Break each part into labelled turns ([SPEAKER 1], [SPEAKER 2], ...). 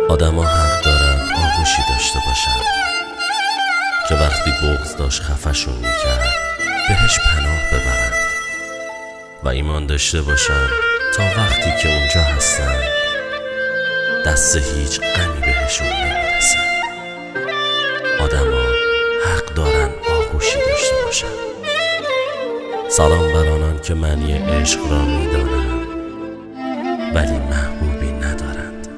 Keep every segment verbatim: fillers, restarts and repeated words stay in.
[SPEAKER 1] آدم ها حق دارند آغوشی داشته باشند که وقتی بغض داشت خفشون میکرد بهش پناه ببرند و ایمان داشته باشند تا وقتی که اونجا هستن دست هیچ غمی بهشون نمیرسه. آدم ها حق دارن آغوشی داشته باشن. سلام بر آنان که معنی عشق را میدانند ولی محبوبی ندارند.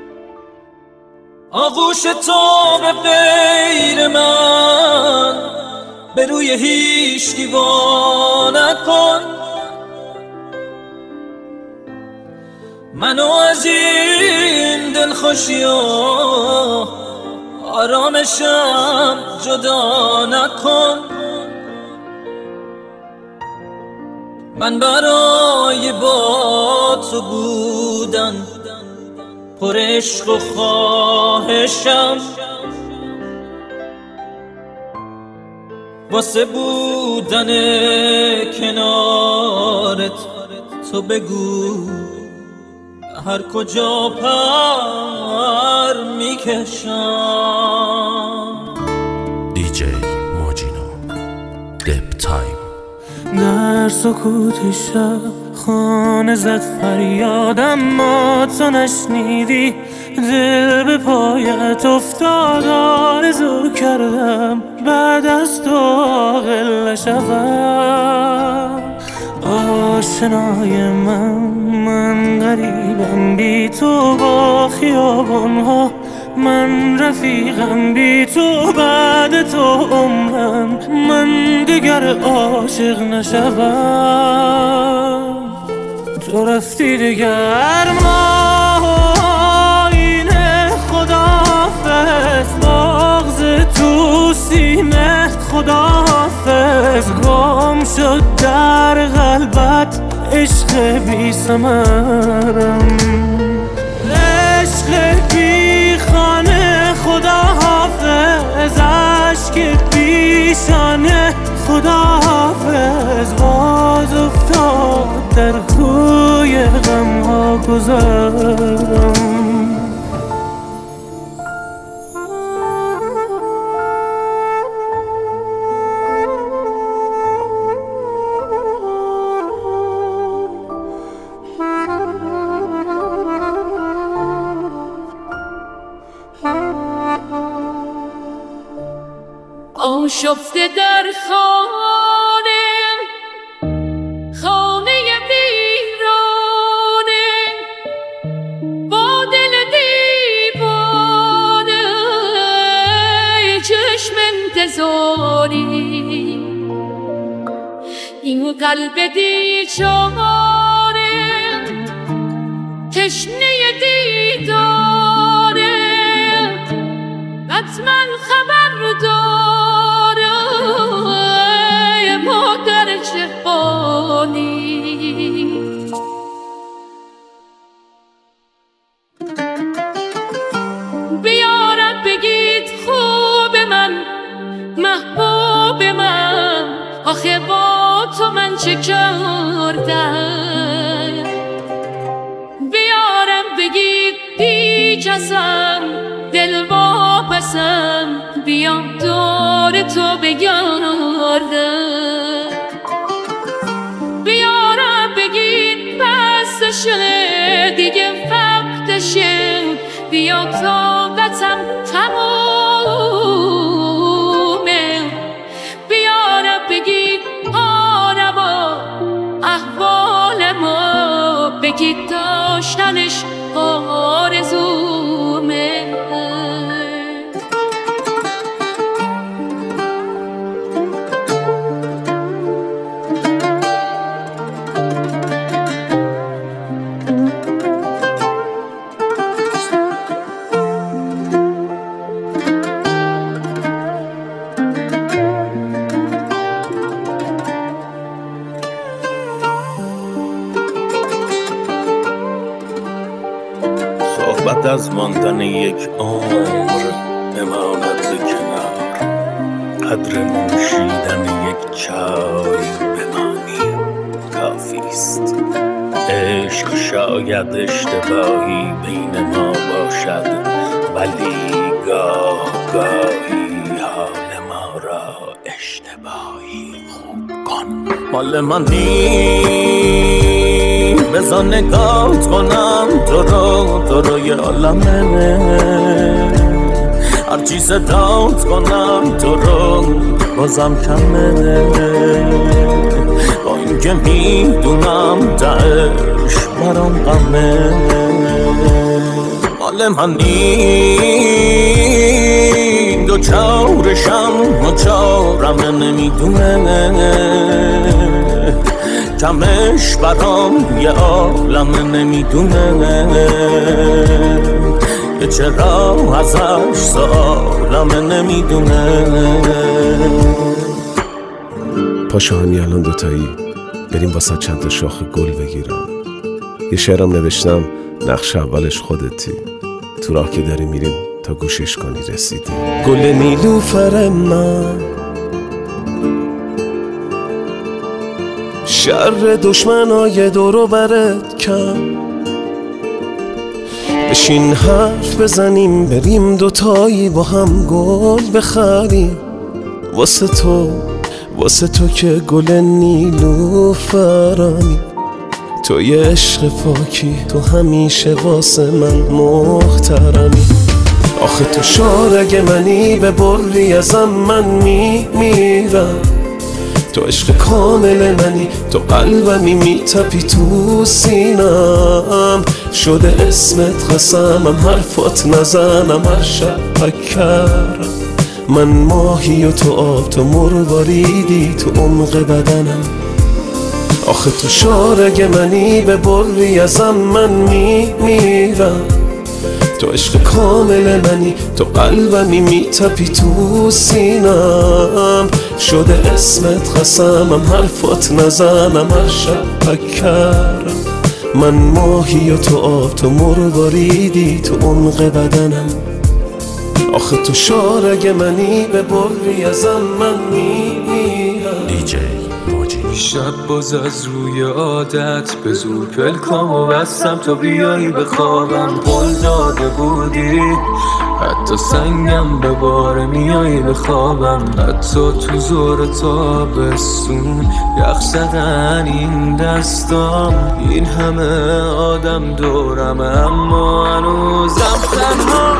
[SPEAKER 2] آغوش تو به غیر من به روی هیچ دیوا نکن، منو از این دلخوشی و آرامشم جدا نکن. من برای با تو بودن پر عشق و خواهشم، واسه بودن کنارت تو بگو هر کجا پر میکشم.
[SPEAKER 1] دی جی ماجینو دپ تایم.
[SPEAKER 3] در سکوت شب خانه زد فریادم، ما تو نشنیدی، دل به پایت افتاد، آرزو کردم بعد از تو عاقل نشوم. آشنای من من غریبم بی تو با خیابانها، من رفیقم بی تو بعد تو عمرم، من دیگر عاشق نشوم. تو رفتی دیگر ما اینه خداحافظ، بغض تو سینه خداحافظ، گم شد در قلبت عشق بی ثمرم، عشق بی خانه خداحافظ، عشق بی شانه خداحافظ، باز افتاد در کوی غم ها گذرم.
[SPEAKER 4] آشفته در خانه خانه ویرانه، با دل دیوانه چشم انتظاری، این قلب بیچاره تشنه دیداره، حتما خبر داره مادر جهانی. بیارم بگید خوب من محبوب من، آخه با تو من چه کردم. بیارم بگید بی کسم دل واپسم، بیام دور تو بگردم. بیارم بگید بستشه دیگه وقتشه، بیا طاقتم تمومه. بیارم بگید آرما احوال ما، بگید داشتنش آرزومه.
[SPEAKER 5] صحبت از ماندن یک عمر بماند کنار، قدر نوشیدن یک چای بمانی کافیست. عشق شاید اشتباهی بین ما باشد، ولی گاه گاهی حال ما را اشتباهی خوب کن.
[SPEAKER 2] مال من نیم بزن نگاهت کنم تو رو، تو روی عالمه، هر چیز داد کنم تو رو بازم کمه، با اینکه میدونم دعش برام غمه. مال من نیم دو چارشم و چارمه نمیدونه، کمش برام یه عالمه نمیدونه، که چرا ازش سالمه نمیدونه.
[SPEAKER 6] پاشو همین الان دوتایی بریم واسه چند تا شاخ گل بگیرم. یه شعرم نوشتم نقش اولش خودتی، تو راه که داری میریم تا گوشش کنی رسیدی. گل نیلوفر من شر دشمنای دورو برت کم، بشین حرف بزنیم بریم دوتایی با هم گل بخریم، واسه تو واسه تو که گل نیلوفرمی، تو یه عشق پاکی، تو همیشه واسه من محترمی. آخه تو شارگ منی، به بری ازم من میمیرم، تو عشق کامل منی، تو قلبمی میتپی تو سینم، شده اسمت قسمم حرفات نزنم هر شب پکرم، من ماهی و تو آب، تو مرواریدی تو عمق بدنم. آخه تو شارگ منی، به بری ازم من میمیرم، تو عشق کامل منی، تو قلبمی میتپی تو سینم، شده اسمت قسمم حرفات نزنم هر شب پکرم، من ماهی و تو آب، تو مرواریدی تو عمق بدنم. آخه تو شارگ منی، به بری ازم من میمیرم.
[SPEAKER 1] دیجی موجی
[SPEAKER 2] شب باز از روی عادت به زور پلکامو بستم تا بیایی به خوابم، قول داده بودی حتی سنگم به بار میایی به خوابم، حتی تو زور تابستون یخ زدن این دستام، این همه آدم دورم اما هنوزم تنها.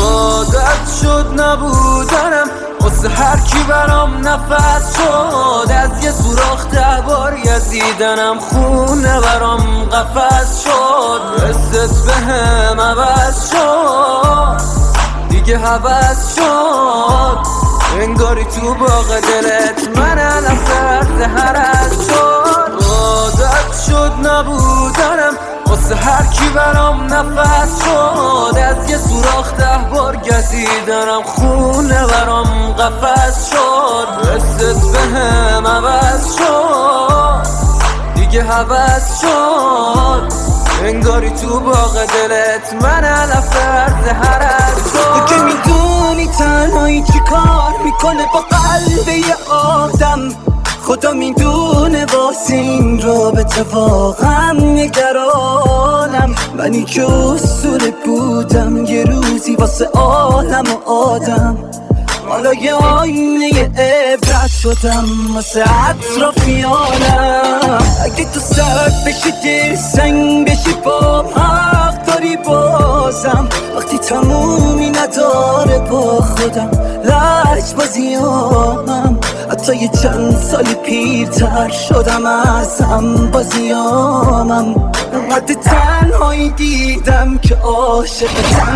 [SPEAKER 2] عادت شد نبودنم واسه هر کی برام نفس شد، از یه سوراخ ده بار گزیدنم خونه برام قفس شد، حست بهم عوض شد دیگه هوس شد، انگاری تو باغ دلت من علم سرد هرز شد. عادت شد نبودنم واسه هر کی برام نفس شد، از یه سوراخ ده بار گزیدنم خونه برام قفس شد، حست بهم عوض شد دیگه هوس شد، انگاری تو باغ دلت من علف فرد هرز شد.
[SPEAKER 7] تو که میدونی تنهایی چی کار میکنه با قلب یه آدم، خدا میدونه واسه این رابطه واقعا نگرانم، منی که اصوله بودم یه روزی واسه عالم و آدم، حالا یه آینه عبرت شدم واسه اطرافیانم. اگه تو سرد بشی دل سنگ بشی با حق داری بازم، وقتی تمومی نداره با خودم لج بازیامم، حتی یه چند سالی پیرتر شدم از هم بازیامم، انقدر تنهایی دیدم که عاشق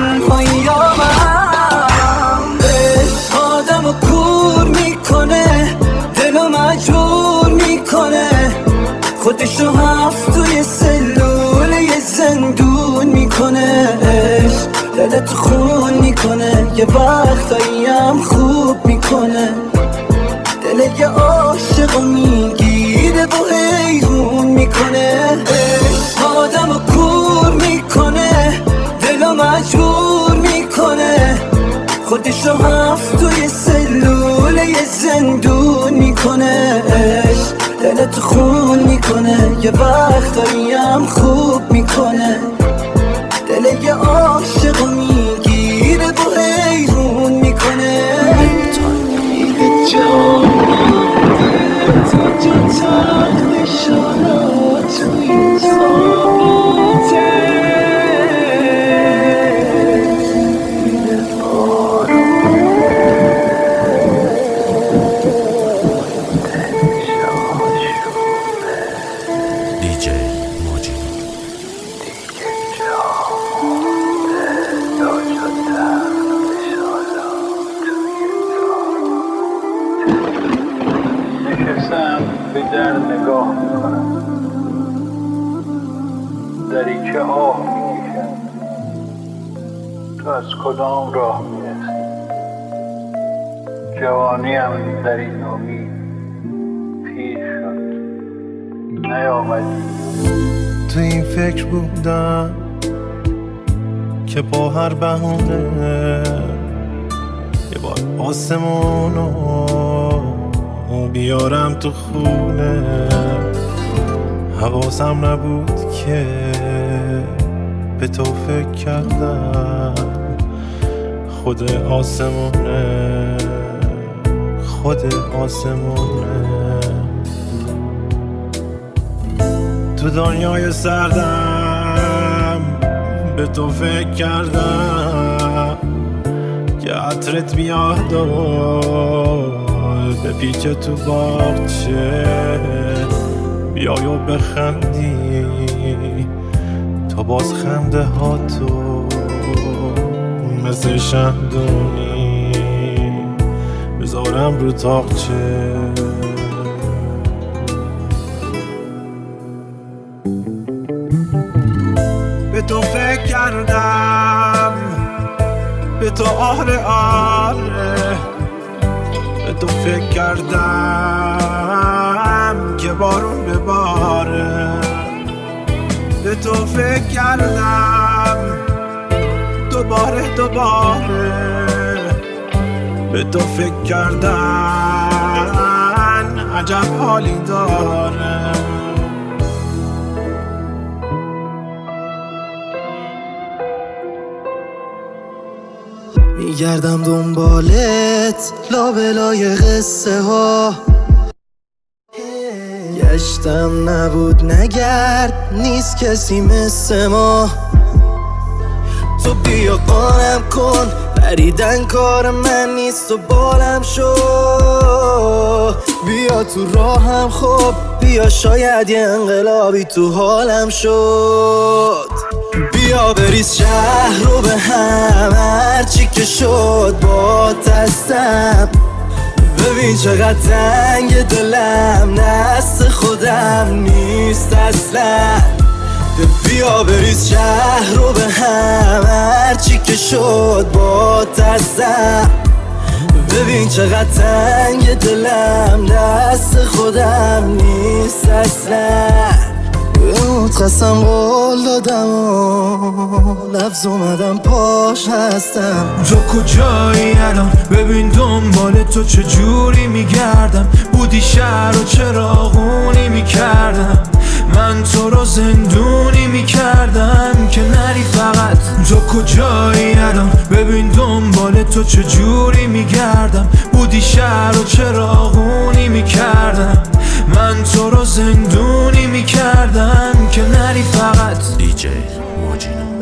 [SPEAKER 7] تنهاییامم. آدم رو کور میکنه، دلو مجبور میکنه، خودشو هفت توی سلول یه زندون میکنه، دلت خون میکنه، یه وقتایی هم خوب میکنه، دل یه عاشق رو میگیره و حیرون میکنه. آدم رو کور میکنه، دلو مجبور میکنه، خودشو هفت توی سلول یه زندون میکنه، دلت خون میکنه. میکنه، یه وقتایی هم خوب میکنه. دل یه عاشقو میگیره با حیرون میکنه. میگه جان تا جا تخت شالا توی زابیته.
[SPEAKER 8] به در نگاه میکنم، دریچه آه میکشم. تو از کدام راه میرسی؟ جوانیم در این امید پیر شد نیامدی.
[SPEAKER 6] تو این فکر بودم که با هر بهونه یه بار آسمونو بیارم تو خونه. حواسم نبود که به تو فکر کردم. خود آسمونه خود آسمونه. تو دنیای سردم به تو فکر کردم که عطرت بیاد و به پیچ تو باغچه بیای و بخندی. تا باز خنده ها تو مثل شمدونی بذارم رو تاقچه. به تو فکر کردم، به تو آره آره، به تو فکر کردم که بارون بباره. به تو فکر کردم دوباره دوباره. به تو فکر کردن عجب حالی داره. میگردم دنبالت لابلای قصه ها. گشتم نبود نگرد نیست کسی مثل ما. تو بیا قانم کن پریدن کار من نیست و بالم شو. بیا تو راهم خب بیا شاید یه انقلابی تو حالم شد. بیا بریز شهر رو به هم هرچی که شد با دستم. ببین چقدر تنگ دلم دست خودم نیست اصلا. بیا بریز شهر رو به هم هرچی که شد با دستم. ببین چقدر تنگ دلم دست خودم نیست اصلا. بهت قسم قول دادم و لفظ اومدم پاش هستم.
[SPEAKER 2] تو کجایی الان؟ ببین دنبال تو چجوری میگردم. بودی شهر و چراغونی میکردم. من تو رو زندونی میکردم که نری فقط. تو کجایی الان؟ ببین دنبال تو چجوری میگردم. بودی شهر و چراغونی میکردم. من تو رو زندونی میکردم که نری فقط.
[SPEAKER 1] دیجی موجینو.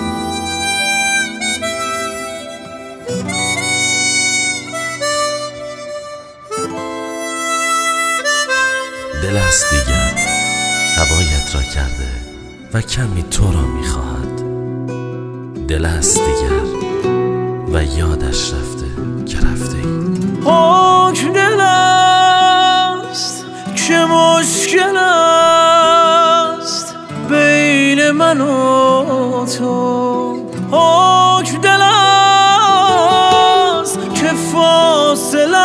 [SPEAKER 1] دل است دیگر هوایت را کرده و کمی تو را میخواهد. دل است دیگر و یادش رفته که رفته ای.
[SPEAKER 3] حکم دل است که مشکل است بین من و تو. حکم دل است که فاصله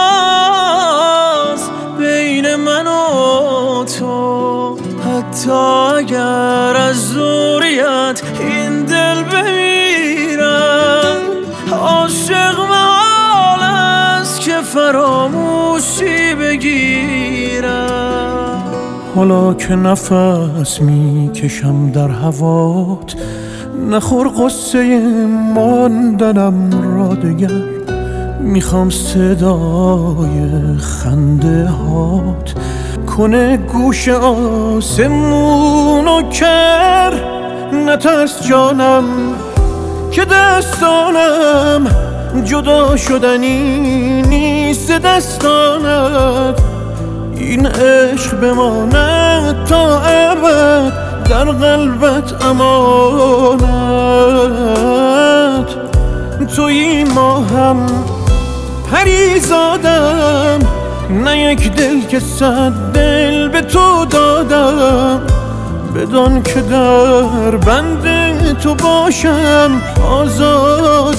[SPEAKER 3] است بین من و تو. حتی اگر از دوریت این دل بمیرم عاشق محال است که فراموشی بگیرم. حالا که نفس میکشم در هوات، نخور قصه ماندنم را دگر. میخوام صدای خنده هات کنه گوش آسمونو کر. نترس جانم که دستانم جدا شدنی نیست دستانت. این عشق بماند تا ابد در قلبت امانت. تویی ماهم پریزادم، نه یک دل که صد دل به تو دادم. بدان که در بند تو باشم آزاد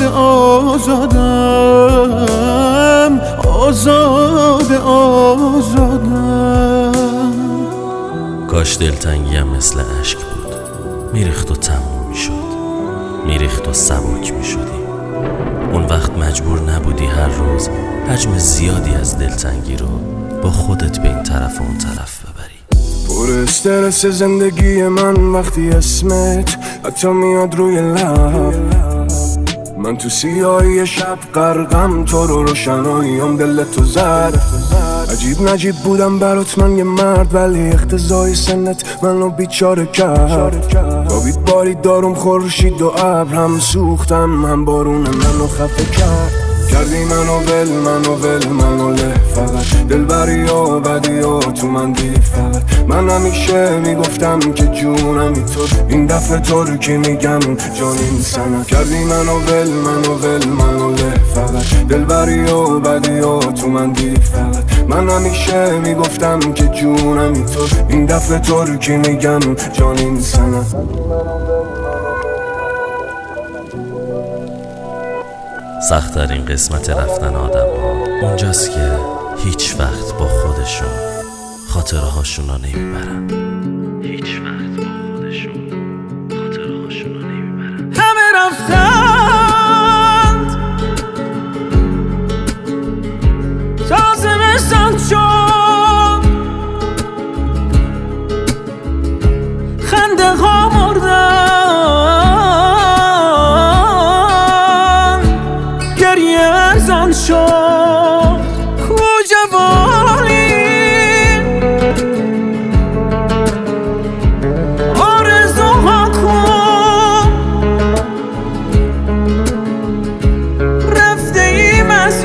[SPEAKER 3] آزادم، آزاد آزادم.
[SPEAKER 1] کاش دلتنگیم مثل اشک بود، میریخت و تموم میشد، میریخت و سبک میشدی. اون وقت مجبور نبودی هر روز حجم زیادی از دلتنگی رو با خودت به این طرف و اون طرف ببری.
[SPEAKER 6] پر استرس زندگی من وقتی اسمت حتی میاد روی لب. من تو سیاهی شب غرقم، تو رو روشناییم دل تو زد. عجیب نجیب بودم برات من یه مرد، ولی اقتضای سنت منو بیچاره کرد. خوابید باری دارم خورشید و ابر، هم سوختم هم بارون منو خفه کرد. کردی منو ول منو ول منو له، فقط دلبری و بدی و تو من دیدی فقط. من همیشه میگفتم که جونمی تو، این دفعه تو رو که میگم جان این سنت. کردی منو ول منو ول منو له، فقط دلبری و بدی و تو من دیدی فقط. من همیشه میگفتم که جونمی تو، این دفعه تو رو که میگم جان این سنت.
[SPEAKER 1] سخت‌ترین قسمت رفتن آدم ها اونجاست که هیچ وقت با خودشون خاطره هاشون رو نمیبرن. هیچ وقت با خودشون خاطره هاشون رو نمیبرن.
[SPEAKER 3] همه رفتند تا زمستان شد، خنده ها مردن، ارزان شد کو جوانی. آرزوها کن رفته ایم از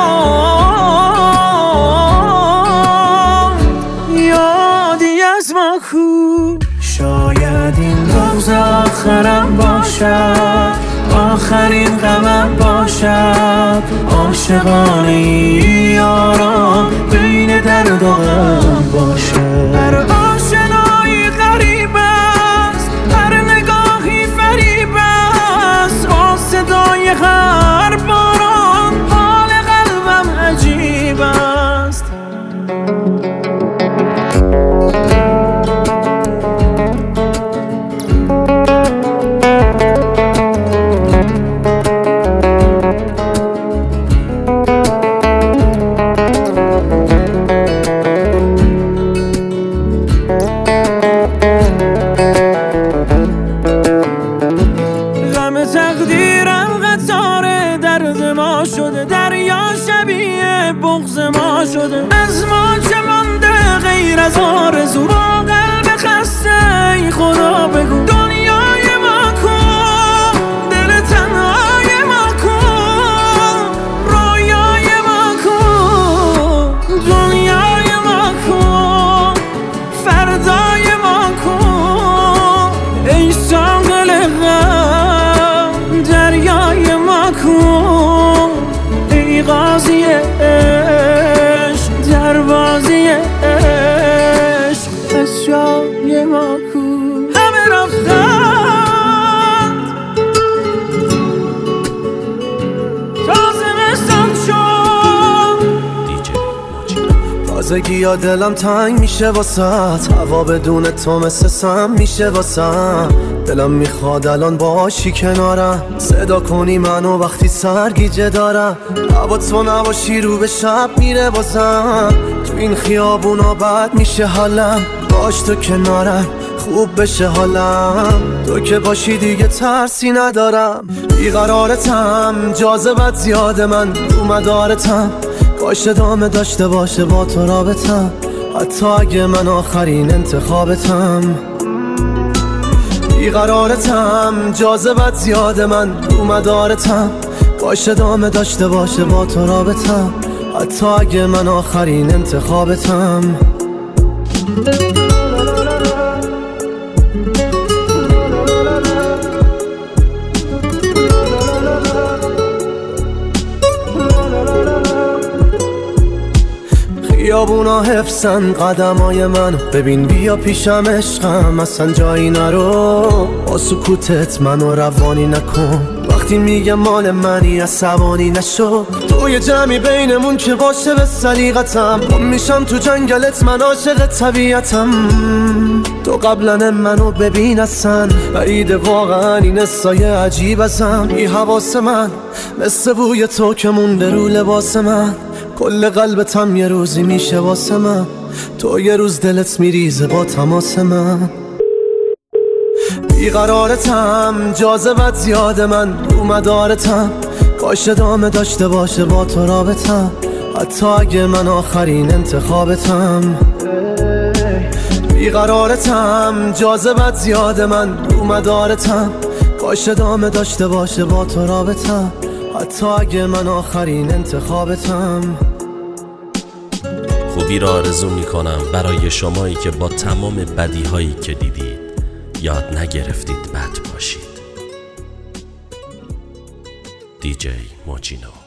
[SPEAKER 3] یاد، یادی از ما کن. شاید این روز آخرم باشد، آخرین غمم باشد. عاشقانه یاران بین درد و غم باشد. هر آشنایی غریب است، هر نگاهی فریب است. با صدای هر باران حال قلبم عجیب است. تقدیرم قطار درد ما شده، دریا شبیه بغض ما شده. از ما چه مانده غیر از آرزو، با قلب خسته ای خدا بگو. دنیای ما کن، دل تنهای ما کن، رویای ما کن، دنیای ما کن، فردای ما کن. ای ساقل غم دریای ما کن، ای قاضی عشق دروازی عشق اشیای ما کن. همه رفت
[SPEAKER 6] تازگی یا دلم تنگ میشه واسط، هوا بدون تو مثل سم میشه واسم. دلم میخواد الان باشی کنارم، صدا کنی منو وقتی سرگیجه دارم. هوا تو نباشی رو به شب میره بازم، تو این خیابونا بد میشه حالم. باش تو کنارم خوب بشه حالم، تو که باشی دیگه ترسی ندارم. بیقرارتم جاذبت زیاد من رو مدارتم، کاش ادامه داشته باشه با تو رابطم، حتی اگه من آخرین انتخابتم. بیقرارتم جاذبت زیاد من رو مدارتم، کاش ادامه داشته باشه با تو رابطم، حتی اگه من آخرین انتخابتم. خیابونا حفظن قدمای منو، ببین بیا پیشم عشقم اصلا جایی نرو. با سکوتت منو روانی نکن، وقتی میگم مال منی عصبانی نشو. توی جمعی بینمون که باشه به سلیقتم، گم میشم تو جنگلت من عاشق طبیعتم. تو قبلا منو ببین اصلا بعید واقعا این سایه عجیب ازم. بی حواس من مثل بوی تو که مونده رو لباس من، کل قلبتم یه روزی میشه واسه من، تو یه روز دلت میریزه با تماس من. بیقرارتم جاذبت زیاد من رو مدارتم، کاش ادامه داشته باشه با تو رابطم، حتی اگه من آخرین انتخابتم. بیقرارتم جاذبت زیاد من رو مدارتم، کاش ادامه داشته باشه با تو رابطم، حتی اگه من آخرین انتخابتم.
[SPEAKER 1] خوبی را آرزو می کنم برای شمایی که با تمام بدی هایی که دیدید یاد نگرفتید بد باشید. دی جی موجینو.